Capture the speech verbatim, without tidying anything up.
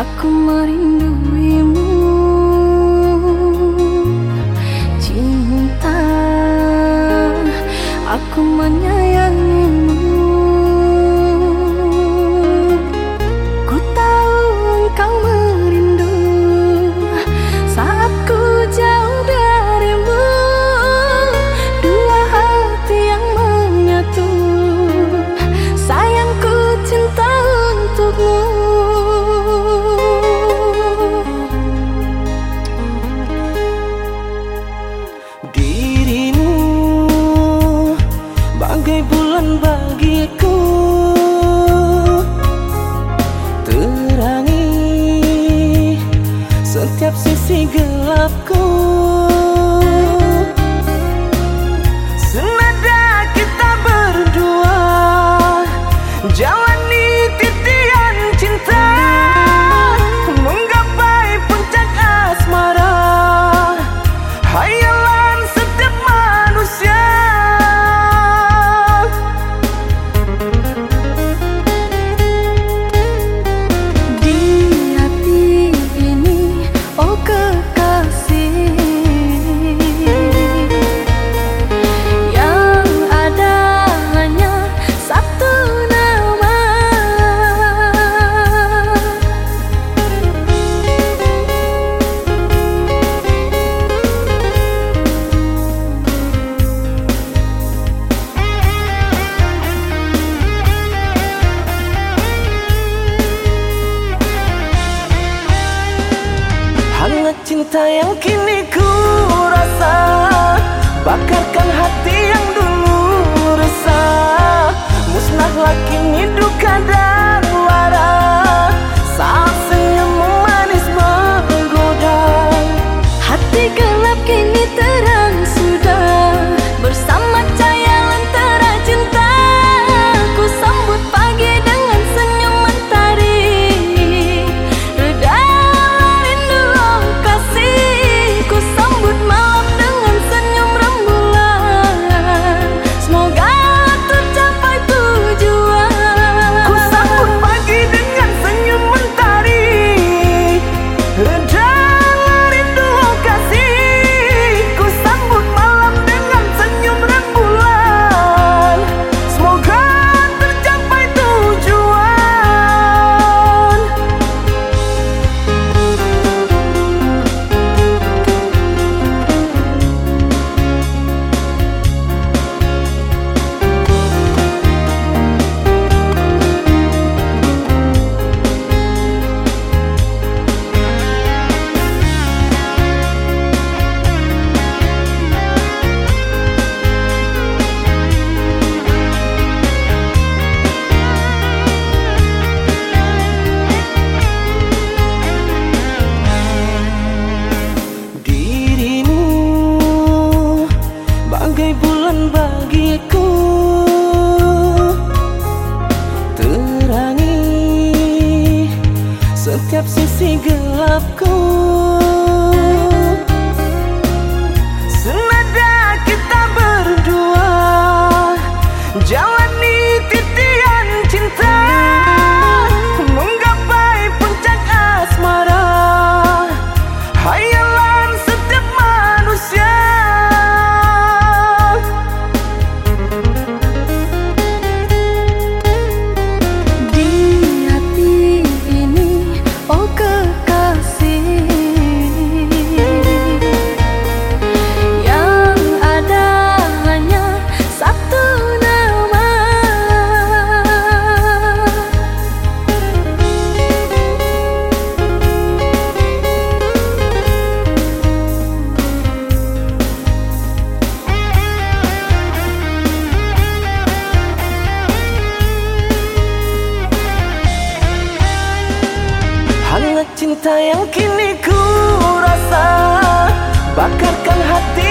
Aku merinduimu, cinta. Aku menyayangimu. Ku tahu engkau merindu saat ku jauh darimu. Dua hati yang menyatu, sayangku cinta untukmu. Dirimu bagai bulan bagiku, terangi setiap sisi gelapku. Senada kita berdua jalani titian cinta, menggapai puncak asmara, hayalan setiap manusia. Di hati ini, oh kekasih, yang ada hanya satu nama. Hangat cinta yang kini ku rasa, bakarkan hati yang dulu resah. Musnahlah kini duka dan lara, saat senyummu manis menggoda. Hati gelap kini terang sudah, bersama cahaya lentera cinta. Ku sambut pagi dengan senyum mentari, reda rindu oh kasih. Ku sambut malam dengan senyum rembulan, semoga tercapai tujuan. Ku sambut pagi dengan senyum mentari, reda rindu oh kasih. Ku sambut malam dengan senyum rembulan, semoga tercapai tujuan. Dirimu bagai bulan bagiku, terangi setiap sisi gelapku. Senada kita berdua jalani titian cinta, menggapai puncak asmara, hayalan setiap manusia. Di hati ini, oh kekasih, yang ada hanya satu nama. Hangat cinta yang kini ku rasa, bakarkan hati